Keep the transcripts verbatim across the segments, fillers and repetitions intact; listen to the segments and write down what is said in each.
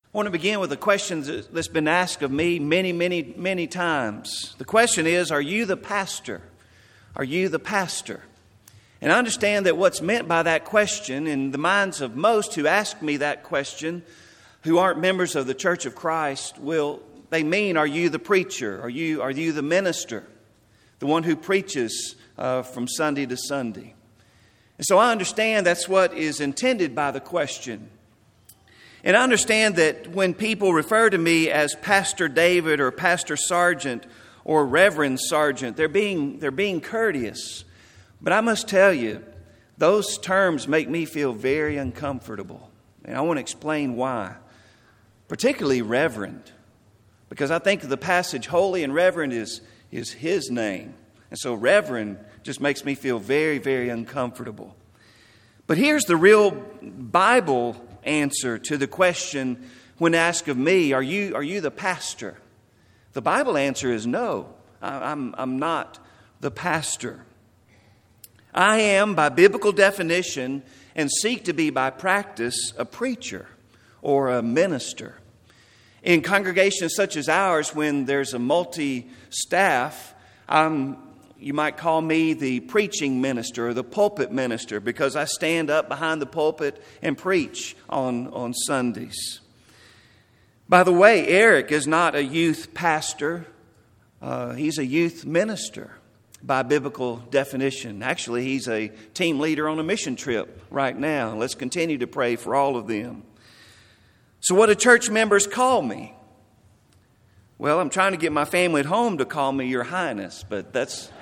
I want to begin with a question that's been asked of me many, many, many times. The question is, are you the pastor? Are you the pastor? And I understand that what's meant by that question in the minds of most who ask me that question, who aren't members of the Church of Christ, will they mean, are you the preacher? Are you, are you the minister? The one who preaches uh, from Sunday to Sunday? And so I understand that's what is intended by the question. And I understand that when people refer to me as Pastor David or Pastor Sargent or Reverend Sargent, they're being, they're being courteous. But I must tell you, those terms make me feel very uncomfortable. And I want to explain why. Particularly Reverend. Because I think the passage holy and reverend is, is His name. And so Reverend just makes me feel very, very uncomfortable. But here's the real Bible answer to the question when asked of me, are you, are you the pastor? The Bible answer is no, I, I'm, I'm not the pastor. I am, by biblical definition, and seek to be by practice, a preacher or a minister. In congregations such as ours, when there's a multi-staff, I'm You might call me the preaching minister or the pulpit minister because I stand up behind the pulpit and preach on, on Sundays. By the way, Eric is not a youth pastor. Uh, he's a youth minister by biblical definition. Actually, he's a team leader on a mission trip right now. Let's continue to pray for all of them. So what do church members call me? Well, I'm trying to get my family at home to call me Your Highness, but that's...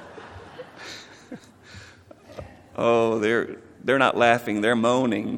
Oh, they're they're not laughing, they're moaning.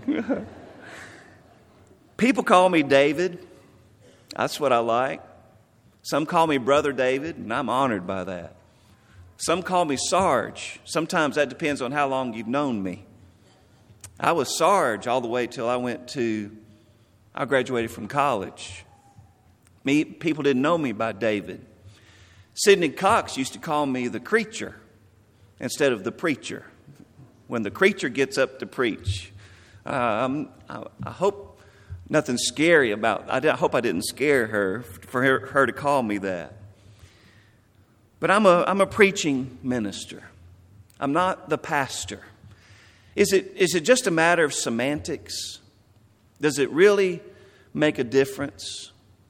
People call me David. That's what I like. Some call me Brother David, and I'm honored by that. Some call me Sarge. Sometimes that depends on how long you've known me. I was Sarge all the way till I went to, I graduated from college. Me, people didn't know me by David. Sidney Cox used to call me the creature instead of the preacher. When the creature gets up to preach. Um, I, I hope nothing scary about, I, I hope I didn't scare her for her, her to call me that. But I'm a, I'm a preaching minister. I'm not the pastor. Is it, is it just a matter of semantics? Does it really make a difference?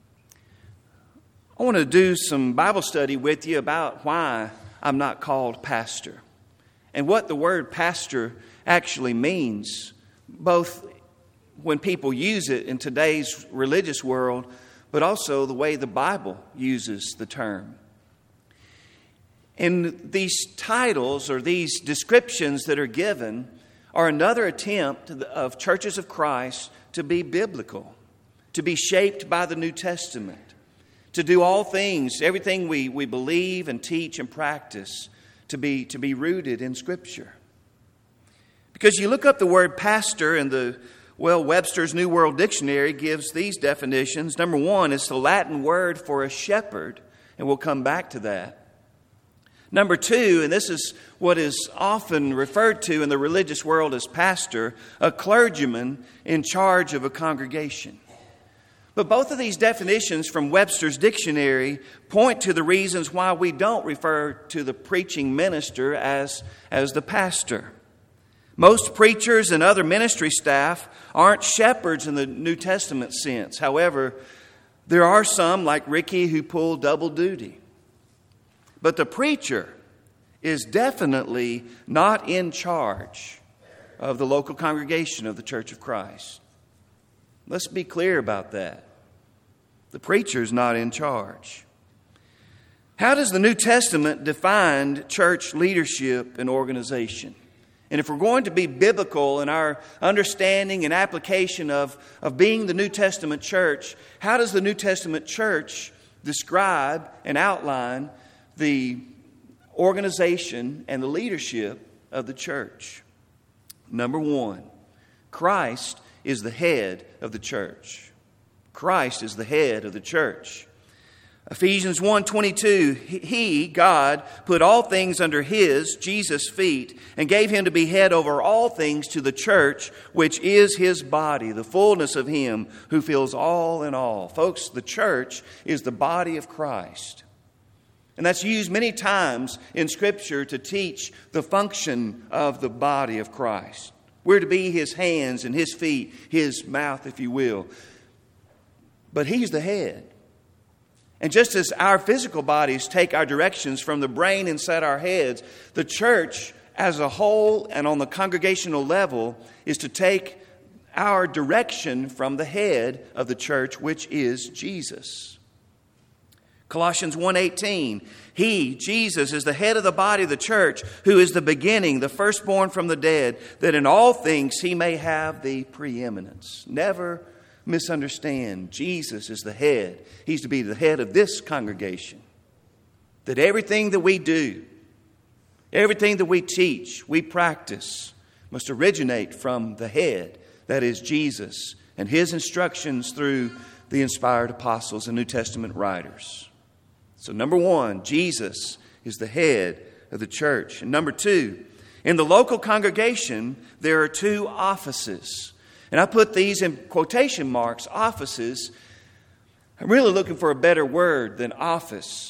I want to do some Bible study with you about why I'm not called pastor. And what the word pastor actually means, both when people use it in today's religious world, but also the way the Bible uses the term. And these titles or these descriptions that are given are another attempt of churches of Christ to be biblical, to be shaped by the New Testament, to do all things, everything we, we believe and teach and practice, to be to be rooted in Scripture. Because you look up the word pastor and the, well, Webster's New World Dictionary gives these definitions. Number one, it's the Latin word for a shepherd, and we'll come back to that. Number two, and this is what is often referred to in the religious world as pastor, a clergyman in charge of a congregation. But both of these definitions from Webster's dictionary point to the reasons why we don't refer to the preaching minister as, as the pastor. Most preachers and other ministry staff aren't shepherds in the New Testament sense. However, there are some like Ricky who pull double duty. But the preacher is definitely not in charge of the local congregation of the Church of Christ. Let's be clear about that. The preacher is not in charge. How does the New Testament define church leadership and organization? And if we're going to be biblical in our understanding and application of, of being the New Testament church, how does the New Testament church describe and outline the organization and the leadership of the church? Number one, Christ is the head of the church. Christ is the head of the church. Ephesians one twenty-two, He, God, put all things under His, Jesus' feet, and gave Him to be head over all things to the church, which is His body, the fullness of Him who fills all in all. Folks, the church is the body of Christ. And that's used many times in Scripture to teach the function of the body of Christ. We're to be His hands and His feet, His mouth, if you will. But He's the head. And just as our physical bodies take our directions from the brain inside our heads, the church as a whole and on the congregational level is to take our direction from the head of the church, which is Jesus. Colossians one eighteen, He, Jesus, is the head of the body of the church, who is the beginning, the firstborn from the dead, that in all things He may have the preeminence. Never misunderstand. Jesus is the head. He's to be the head of this congregation. That everything that we do, everything that we teach, we practice, must originate from the head, that is Jesus, and His instructions through the inspired apostles and New Testament writers. So number one, Jesus is the head of the church. And number two, in the local congregation, there are two offices. And I put these in quotation marks, offices. I'm really looking for a better word than office,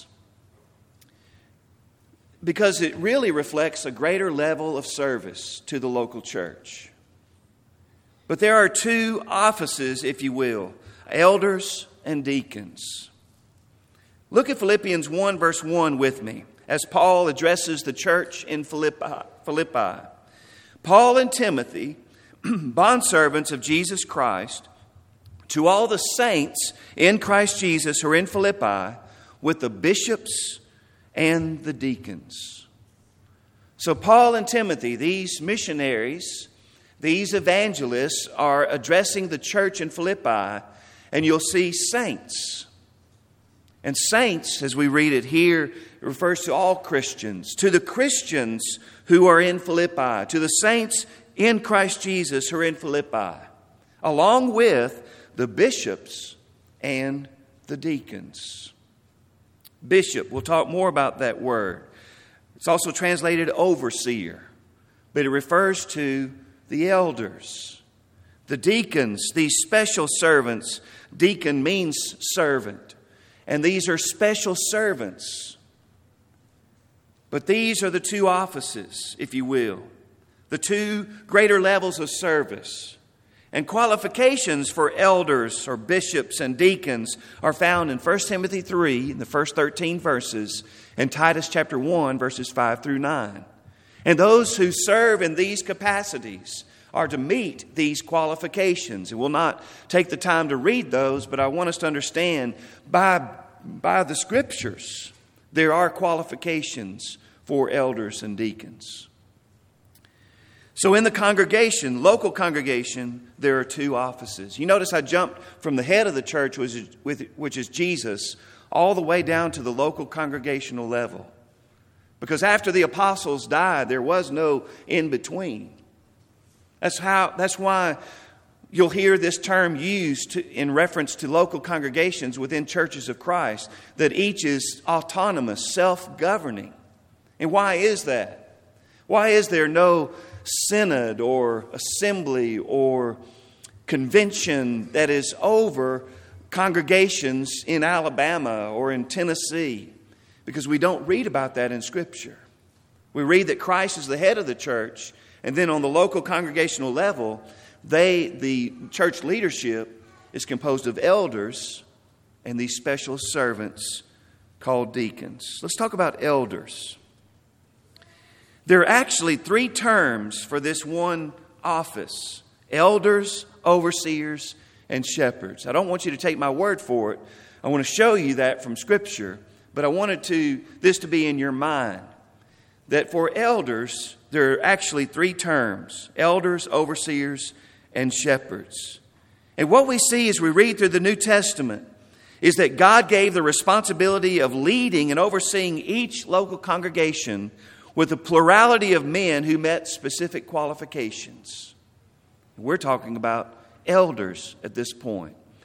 because it really reflects a greater level of service to the local church. But there are two offices, if you will, elders and deacons. Look at Philippians one verse one with me as Paul addresses the church in Philippi. Philippi. Paul and Timothy, bondservants of Jesus Christ, to all the saints in Christ Jesus who are in Philippi, with the bishops and the deacons. So Paul and Timothy, these missionaries, these evangelists, are addressing the church in Philippi, and you'll see saints. And saints, as we read it here, refers to all Christians, to the Christians who are in Philippi, to the saints in Christ Jesus who are in Philippi, along with the bishops and the deacons. Bishop, we'll talk more about that word. It's also translated overseer, but it refers to the elders. The deacons, these special servants, deacon means servant, and these are special servants. But these are the two offices, if you will. The two greater levels of service. And qualifications for elders or bishops and deacons are found in First Timothy three, in the first thirteen verses, and Titus chapter one, verses five through nine. And those who serve in these capacities are to meet these qualifications. And we'll not take the time to read those, but I want us to understand by, by the Scriptures, there are qualifications for elders and deacons. So in the congregation, local congregation, there are two offices. You notice I jumped from the head of the church, which is, which is Jesus, all the way down to the local congregational level. Because after the apostles died, there was no in-between. That's how. That's why you'll hear this term used to, in reference to local congregations within churches of Christ, that each is autonomous, self-governing. And why is that? Why is there no synod or assembly or convention that is over congregations in Alabama or in Tennessee? Because we don't read about that in Scripture. We read that Christ is the head of the church, and then on the local congregational level, they, the church leadership, is composed of elders and these special servants called deacons. Let's talk about elders. There are actually three terms for this one office: elders, overseers, and shepherds. I don't want you to take my word for it. I want to show you that from Scripture, but I wanted to this to be in your mind, that for elders, there are actually three terms: elders, overseers, and shepherds. And what we see as we read through the New Testament is that God gave the responsibility of leading and overseeing each local congregation with a plurality of men who met specific qualifications. We're talking about elders at this point.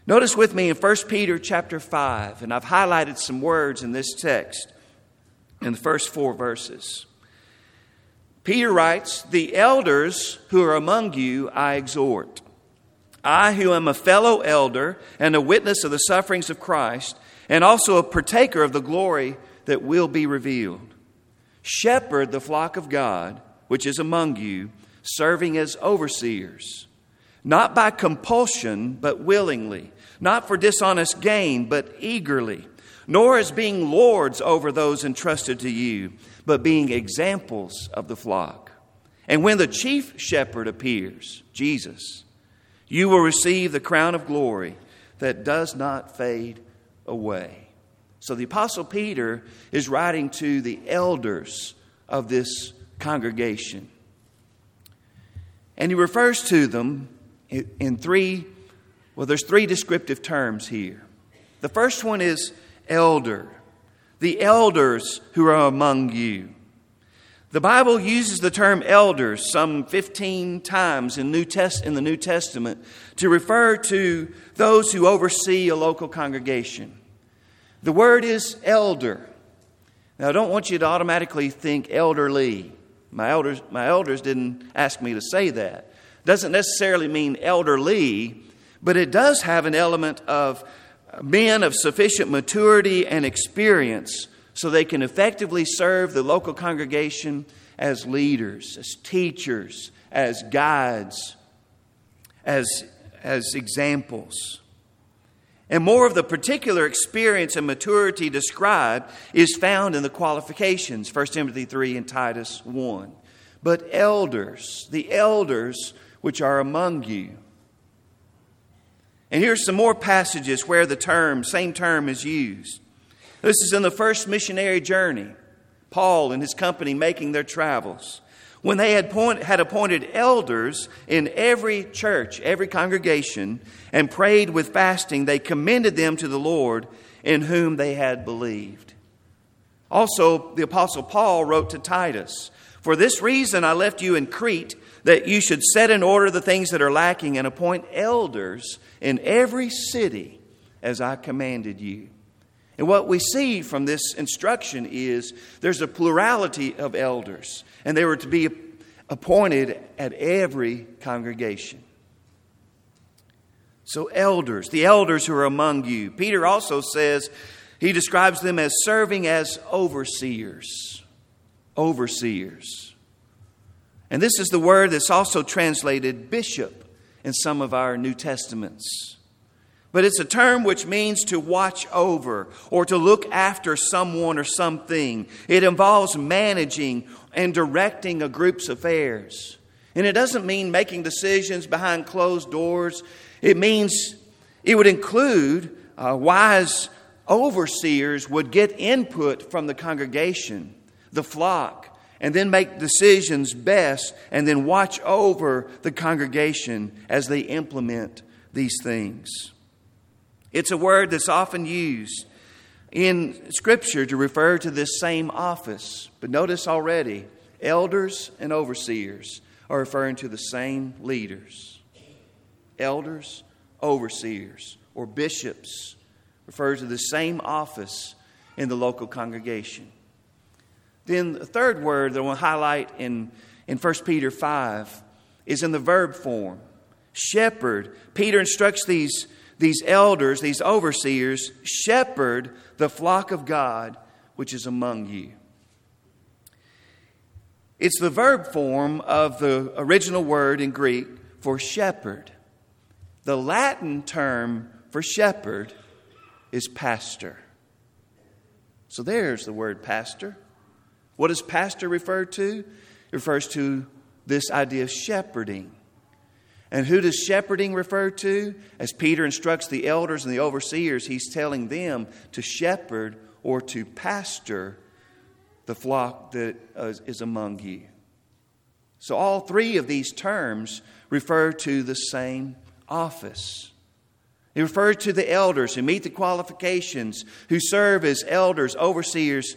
Notice with me in First Peter chapter five, and I've highlighted some words in this text in the first four verses. Peter writes, "The elders who are among you I exhort. I who am a fellow elder and a witness of the sufferings of Christ, and also a partaker of the glory that will be revealed. Shepherd the flock of God, which is among you, serving as overseers, not by compulsion, but willingly, not for dishonest gain, but eagerly, nor as being lords over those entrusted to you, but being examples of the flock. And when the chief shepherd appears, Jesus, you will receive the crown of glory that does not fade away." So the Apostle Peter is writing to the elders of this congregation. And he refers to them in three, well, there's three descriptive terms here. The first one is elder. The elders who are among you. The Bible uses the term elders some fifteen times in, New Test- in the New Testament to refer to those who oversee a local congregation. The word is elder. Now, I don't want you to automatically think elderly. My elders, my elders didn't ask me to say that. Doesn't necessarily mean elderly, but it does have an element of men of sufficient maturity and experience so they can effectively serve the local congregation as leaders, as teachers, as guides, as, as examples. And more of the particular experience and maturity described is found in the qualifications, First Timothy three and Titus one. But elders, the elders which are among you. And here's some more passages where the term, same term is used. This is in the first missionary journey, Paul and his company making their travels. When they had, point, had appointed elders in every church, every congregation, and prayed with fasting, they commended them to the Lord in whom they had believed. Also, the Apostle Paul wrote to Titus, "For this reason I left you in Crete, that you should set in order the things that are lacking and appoint elders in every city as I commanded you." And what we see from this instruction is there's a plurality of elders, and they were to be appointed at every congregation. So elders, the elders who are among you. Peter also says, he describes them as serving as overseers. Overseers. And this is the word that's also translated bishop in some of our New Testaments. But it's a term which means to watch over or to look after someone or something. It involves managing and directing a group's affairs. And it doesn't mean making decisions behind closed doors. It means it would include uh, wise overseers would get input from the congregation, the flock, and then make decisions best and then watch over the congregation as they implement these things. It's a word that's often used in Scripture to refer to this same office. But notice already, elders and overseers are referring to the same leaders. Elders, overseers, or bishops refer to the same office in the local congregation. Then the third word that I want to highlight in, in First Peter five is in the verb form. Shepherd. Peter instructs these These elders, these overseers, shepherd the flock of God which is among you. It's the verb form of the original word in Greek for shepherd. The Latin term for shepherd is pastor. So there's the word pastor. What does pastor refer to? It refers to this idea of shepherding. And who does shepherding refer to? As Peter instructs the elders and the overseers, he's telling them to shepherd or to pastor the flock that is among you. So all three of these terms refer to the same office. It refers to the elders who meet the qualifications, who serve as elders, overseers,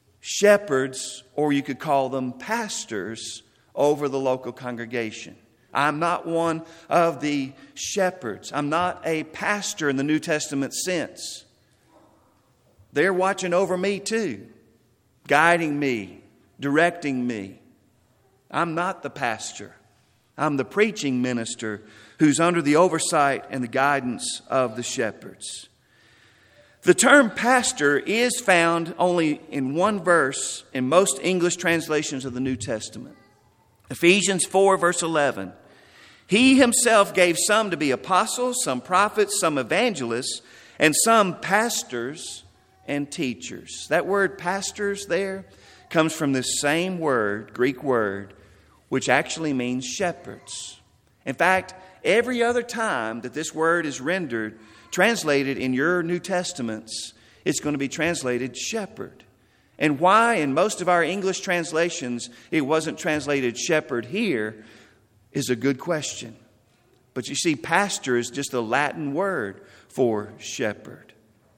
shepherds, or you could call them pastors over the local congregation. I'm not one of the shepherds. I'm not a pastor in the New Testament sense. They're watching over me too, guiding me, directing me. I'm not the pastor. I'm the preaching minister who's under the oversight and the guidance of the shepherds. The term pastor is found only in one verse in most English translations of the New Testament. Ephesians four, verse eleven. He himself gave some to be apostles, some prophets, some evangelists, and some pastors and teachers. That word pastors there comes from this same word, Greek word, which actually means shepherds. In fact, every other time that this word is rendered, translated in your New Testaments, it's going to be translated shepherd. And why in most of our English translations it wasn't translated shepherd here is a good question. But you see, pastor is just a Latin word for shepherd.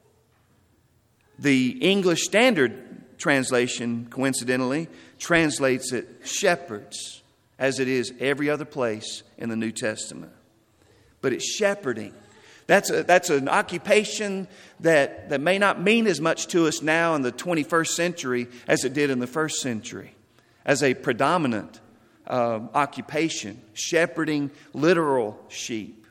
The English Standard Translation, coincidentally, translates it shepherds, as it is every other place in the New Testament. But it's shepherding. That's a, that's an occupation that, that may not mean as much to us now in the twenty-first century as it did in the first century, as a predominant uh, occupation, shepherding literal sheep.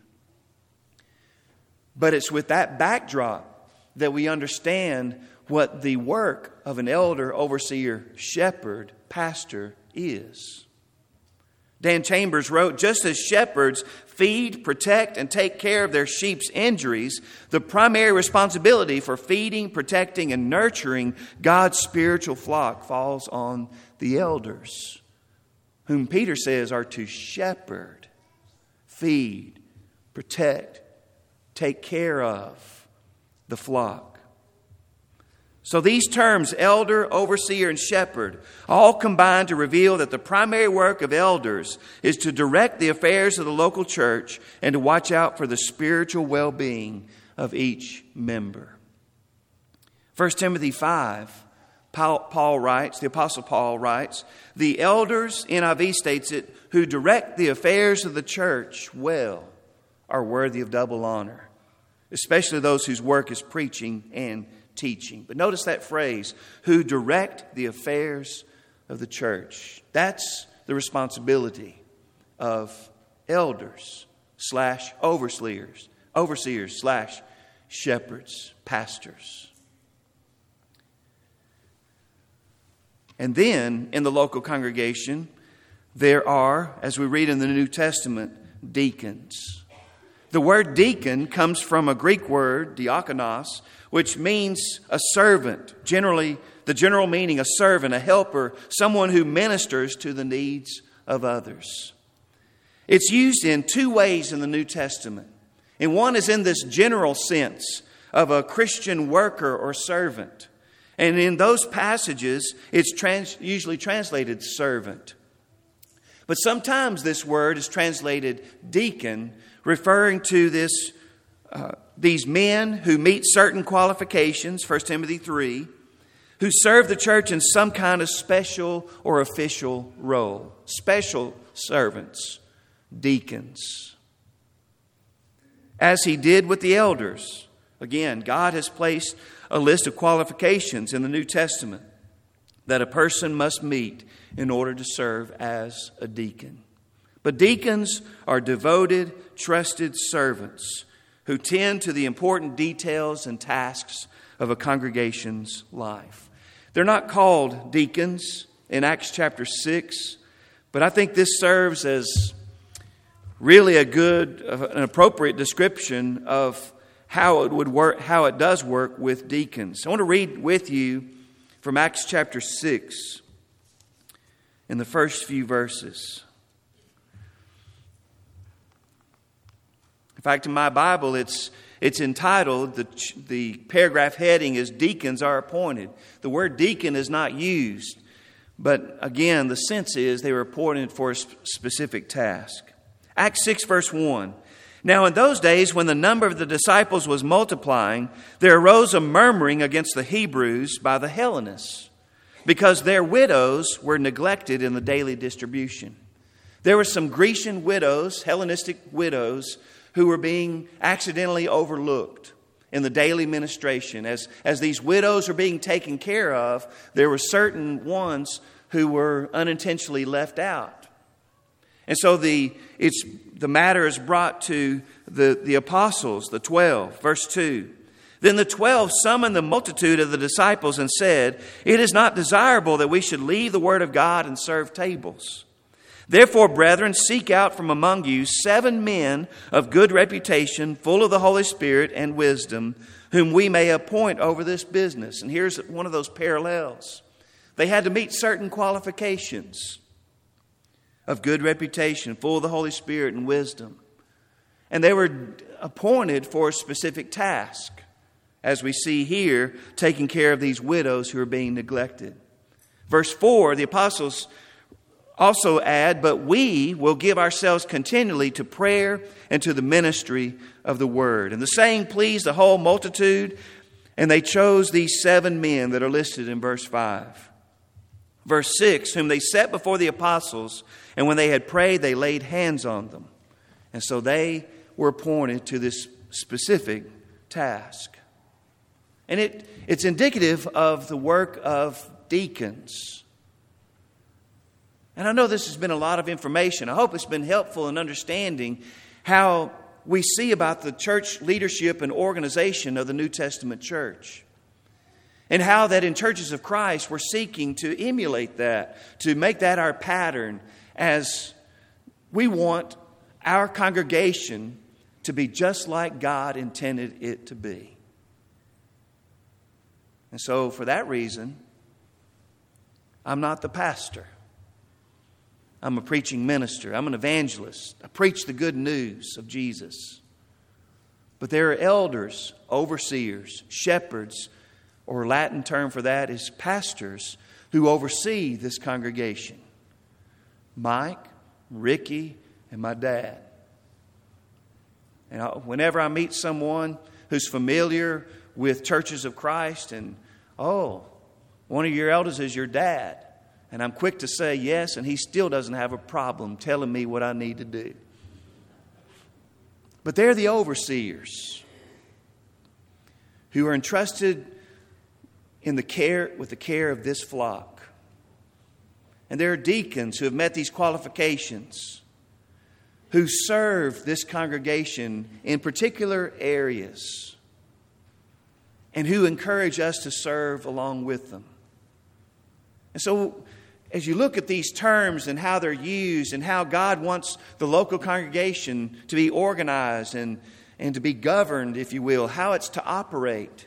But it's with that backdrop that we understand what the work of an elder, overseer, shepherd, pastor is. Dan Chambers wrote, just as shepherds feed, protect, and take care of their sheep's injuries, the primary responsibility for feeding, protecting, and nurturing God's spiritual flock falls on the elders, whom Peter says are to shepherd, feed, protect, take care of the flock. So these terms, elder, overseer, and shepherd, all combine to reveal that the primary work of elders is to direct the affairs of the local church and to watch out for the spiritual well-being of each member. First Timothy five, Paul, Paul writes, the Apostle Paul writes, the elders, N I V states it, who direct the affairs of the church well are worthy of double honor, especially those whose work is preaching and teaching. But notice that phrase, who direct the affairs of the church. That's the responsibility of elders slash overseers, overseers slash shepherds, pastors. And then in the local congregation, there are, as we read in the New Testament, deacons. The word deacon comes from a Greek word, diakonos, which means a servant. Generally, the general meaning, a servant, a helper, someone who ministers to the needs of others. It's used in two ways in the New Testament. And one is in this general sense of a Christian worker or servant. And in those passages, it's trans- usually translated servant. But sometimes this word is translated deacon, referring to this uh, these men who meet certain qualifications, First Timothy three, who serve the church in some kind of special or official role. Special servants, deacons. As he did with the elders. Again, God has placed a list of qualifications in the New Testament that a person must meet in order to serve as a deacon. But deacons are devoted, trusted servants who tend to the important details and tasks of a congregation's life. They're not called deacons in Acts chapter six, but I think this serves as really a good, an appropriate description of how it would work, how it does work with deacons. I want to read with you from Acts chapter six in the first few verses. In fact, in my Bible, it's it's entitled, the, the paragraph heading is Deacons Are Appointed. The word deacon is not used, but again, the sense is they were appointed for a specific task. Acts six, verse one. Now in those days, when the number of the disciples was multiplying, there arose a murmuring against the Hebrews by the Hellenists, because their widows were neglected in the daily distribution. There were some Grecian widows, Hellenistic widows, who were being accidentally overlooked in the daily ministration. As, as these widows were being taken care of, there were certain ones who were unintentionally left out. And so the it's the matter is brought to the, the apostles, the twelve. Verse two. Then the twelve summoned the multitude of the disciples and said, "It is not desirable that we should leave the word of God and serve tables. Therefore, brethren, seek out from among you seven men of good reputation, full of the Holy Spirit and wisdom, whom we may appoint over this business." And here's one of those parallels. They had to meet certain qualifications: of good reputation, full of the Holy Spirit and wisdom. And they were appointed for a specific task, as we see here, taking care of these widows who are being neglected. Verse four, the apostles also add, "But we will give ourselves continually to prayer and to the ministry of the word." And the saying pleased the whole multitude, and they chose these seven men that are listed in verse five. Verse six, "Whom they set before the apostles, and when they had prayed, they laid hands on them." And so they were appointed to this specific task. And it, it's indicative of the work of deacons. And I know this has been a lot of information. I hope it's been helpful in understanding how we see about the church leadership and organization of the New Testament church. And how that in churches of Christ, we're seeking to emulate that, to make that our pattern, as we want our congregation to be just like God intended it to be. And so for that reason, I'm not the pastor. I'm a preaching minister. I'm an evangelist. I preach the good news of Jesus. But there are elders, overseers, shepherds, or Latin term for that is pastors, who oversee this congregation. Mike, Ricky, and my dad. And I, whenever I meet someone who's familiar with churches of Christ, and, "Oh, one of your elders is your dad," and I'm quick to say yes, and he still doesn't have a problem telling me what I need to do. But they're the overseers who are entrusted in the care with the care of this flock. And there are deacons who have met these qualifications, who serve this congregation in particular areas, and who encourage us to serve along with them. And so, as you look at these terms and how they're used and how God wants the local congregation to be organized and, and to be governed, if you will, how it's to operate,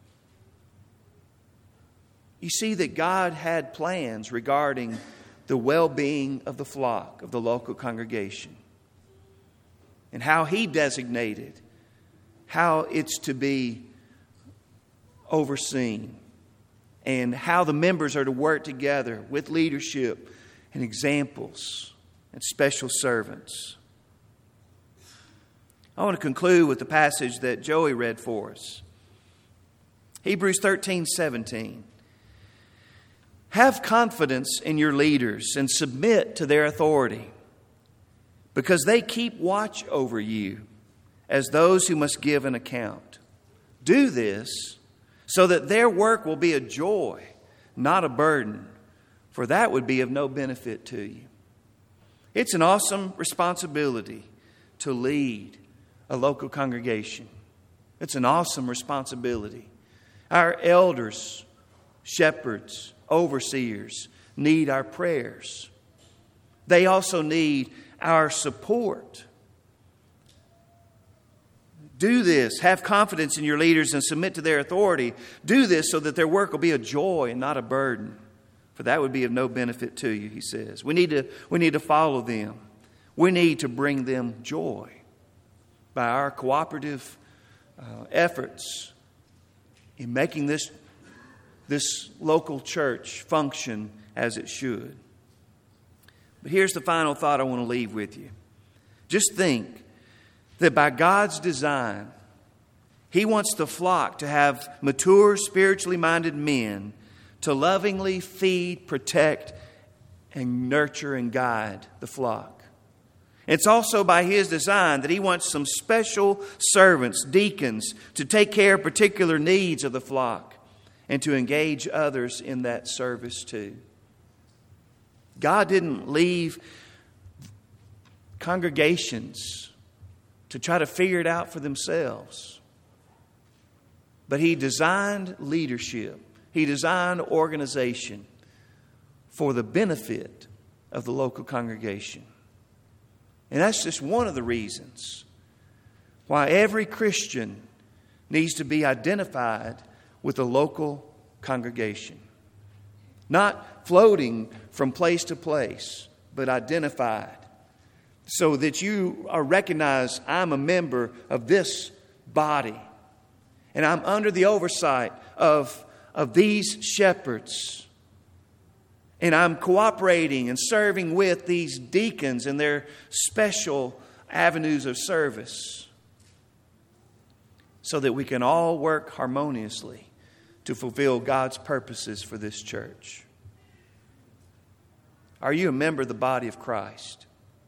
you see that God had plans regarding the well-being of the flock, of the local congregation, and how He designated how it's to be overseen, and how the members are to work together with leadership and examples and special servants. I want to conclude with the passage that Joey read for us. Hebrews thirteen seventeen. "Have confidence in your leaders and submit to their authority, because they keep watch over you as those who must give an account. Do this so that their work will be a joy, not a burden, for that would be of no benefit to you." It's an awesome responsibility to lead a local congregation. It's an awesome responsibility. Our elders, shepherds, overseers need our prayers. They also need our support. Do this. Have confidence in your leaders and submit to their authority. Do this so that their work will be a joy and not a burden, for that would be of no benefit to you, he says. We need to, we need to follow them. We need to bring them joy by our cooperative uh, efforts in making this, this local church function as it should. But here's the final thought I want to leave with you. Just think that by God's design, He wants the flock to have mature, spiritually minded men to lovingly feed, protect, and nurture and guide the flock. It's also by His design that He wants some special servants, deacons, to take care of particular needs of the flock and to engage others in that service too. God didn't leave congregations to try to figure it out for themselves. But He designed leadership. He designed organization for the benefit of the local congregation. And that's just one of the reasons why every Christian needs to be identified with a local congregation. Not floating from place to place, but identified so that you are recognized, I'm a member of this body. And I'm under the oversight of, of these shepherds. And I'm cooperating and serving with these deacons in their special avenues of service so that we can all work harmoniously to fulfill God's purposes for this church. Are you a member of the body of Christ?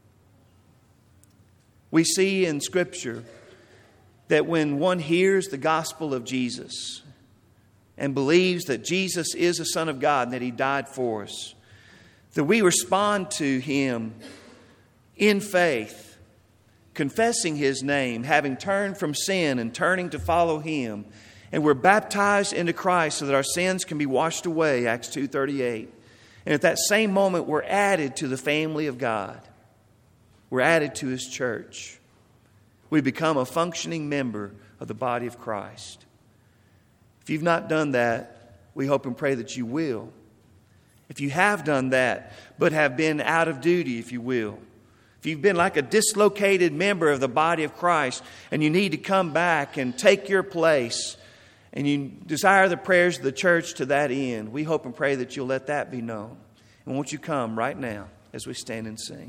We see in Scripture that when one hears the gospel of Jesus and believes that Jesus is the Son of God and that He died for us, that we respond to Him in faith, confessing His name, having turned from sin and turning to follow Him. And we're baptized into Christ so that our sins can be washed away, Acts two thirty-eight. And at that same moment, we're added to the family of God. We're added to His church. We become a functioning member of the body of Christ. If you've not done that, we hope and pray that you will. If you have done that, but have been out of duty, if you will, if you've been like a dislocated member of the body of Christ and you need to come back and take your place and you desire the prayers of the church to that end, we hope and pray that you'll let that be known. And won't you come right now as we stand and sing.